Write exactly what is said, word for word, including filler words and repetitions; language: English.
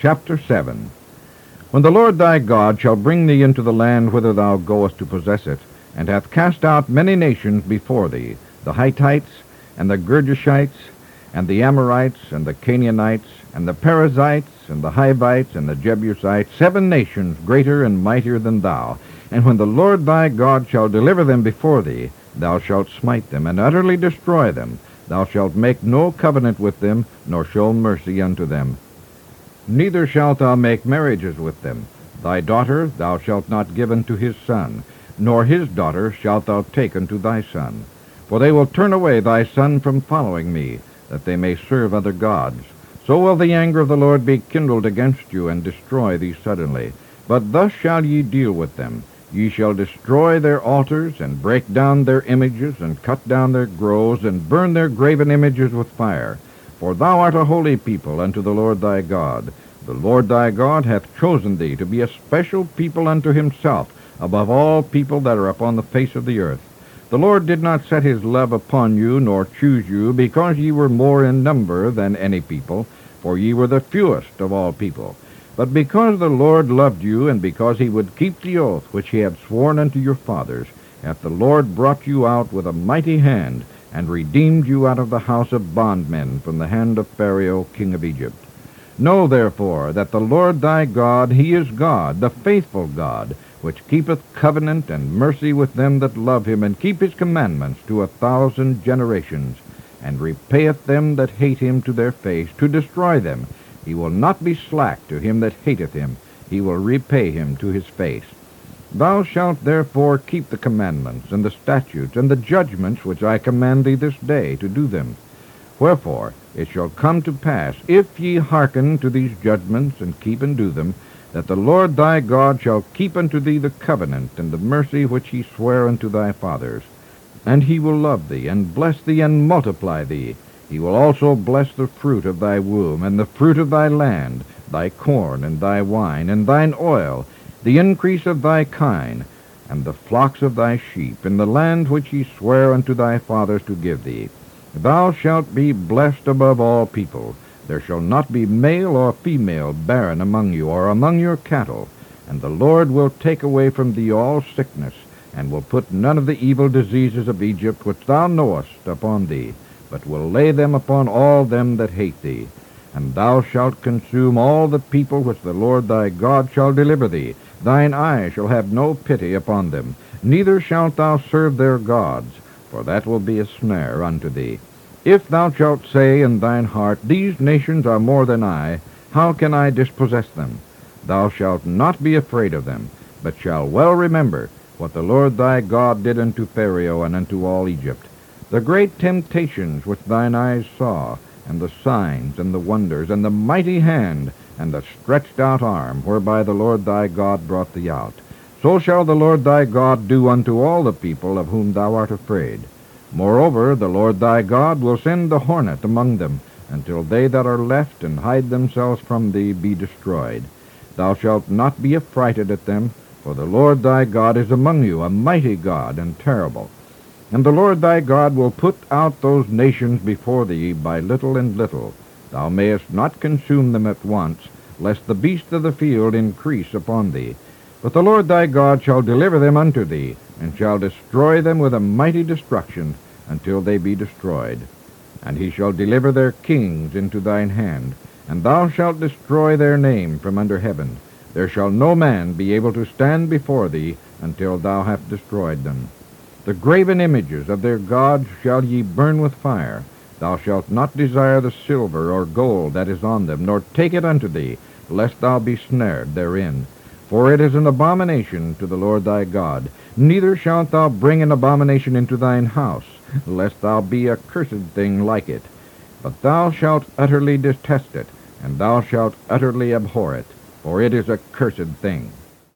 Chapter seven. When the Lord thy God shall bring thee into the land whither thou goest to possess it, and hath cast out many nations before thee, the Hittites, and the Girgashites, and the Amorites, and the Canaanites, and the Perizzites, and the Hivites, and the Jebusites, seven nations greater and mightier than thou, and when the Lord thy God shall deliver them before thee, thou shalt smite them, and utterly destroy them. Thou shalt make no covenant with them, nor show mercy unto them. Neither shalt thou make marriages with them. Thy daughter thou shalt not give unto his son, nor his daughter shalt thou take unto thy son. For they will turn away thy son from following me, that they may serve other gods. So will the anger of the Lord be kindled against you, and destroy thee suddenly. But thus shall ye deal with them. Ye shall destroy their altars, and break down their images, and cut down their groves, and burn their graven images with fire. For thou art a holy people unto the Lord thy God. The Lord thy God hath chosen thee to be a special people unto himself, above all people that are upon the face of the earth. The Lord did not set his love upon you, nor choose you, because ye were more in number than any people, for ye were the fewest of all people. But because the Lord loved you, and because he would keep the oath which he had sworn unto your fathers, hath the Lord brought you out with a mighty hand, and redeemed you out of the house of bondmen from the hand of Pharaoh king of Egypt. Know therefore that the Lord thy God, he is God, the faithful God, which keepeth covenant and mercy with them that love him, and keep his commandments to a thousand generations, and repayeth them that hate him to their face, to destroy them. He will not be slack to him that hateth him. He will repay him to his face. Thou shalt therefore keep the commandments, and the statutes, and the judgments which I command thee this day, to do them. Wherefore it shall come to pass, if ye hearken to these judgments, and keep and do them, that the Lord thy God shall keep unto thee the covenant and the mercy which he sware unto thy fathers. And he will love thee, and bless thee, and multiply thee. He will also bless the fruit of thy womb, and the fruit of thy land, thy corn, and thy wine, and thine oil, the increase of thy kine, and the flocks of thy sheep, in the land which he sware unto thy fathers to give thee. Thou shalt be blessed above all people. There shall not be male or female barren among you, or among your cattle. And the Lord will take away from thee all sickness, and will put none of the evil diseases of Egypt which thou knowest upon thee, but will lay them upon all them that hate thee. And thou shalt consume all the people which the Lord thy God shall deliver thee. Thine eye shall have no pity upon them, neither shalt thou serve their gods, for that will be a snare unto thee. If thou shalt say in thine heart, These nations are more than I, how can I dispossess them? Thou shalt not be afraid of them, but shalt well remember what the Lord thy God did unto Pharaoh and unto all Egypt, the great temptations which thine eyes saw, and the signs, and the wonders, and the mighty hand, and the stretched out arm, whereby the Lord thy God brought thee out. So shall the Lord thy God do unto all the people of whom thou art afraid. Moreover, the Lord thy God will send the hornet among them, until they that are left and hide themselves from thee be destroyed. Thou shalt not be affrighted at them, for the Lord thy God is among you, a mighty God and terrible. And the Lord thy God will put out those nations before thee by little and little. Thou mayest not consume them at once, lest the beasts of the field increase upon thee. But the Lord thy God shall deliver them unto thee, and shall destroy them with a mighty destruction, until they be destroyed. And he shall deliver their kings into thine hand, and thou shalt destroy their name from under heaven. There shall no man be able to stand before thee, until thou hast destroyed them. The graven images of their gods shall ye burn with fire. Thou shalt not desire the silver or gold that is on them, nor take it unto thee, lest thou be snared therein. For it is an abomination to the Lord thy God. Neither shalt thou bring an abomination into thine house, lest thou be a cursed thing like it. But thou shalt utterly detest it, and thou shalt utterly abhor it, for it is a cursed thing.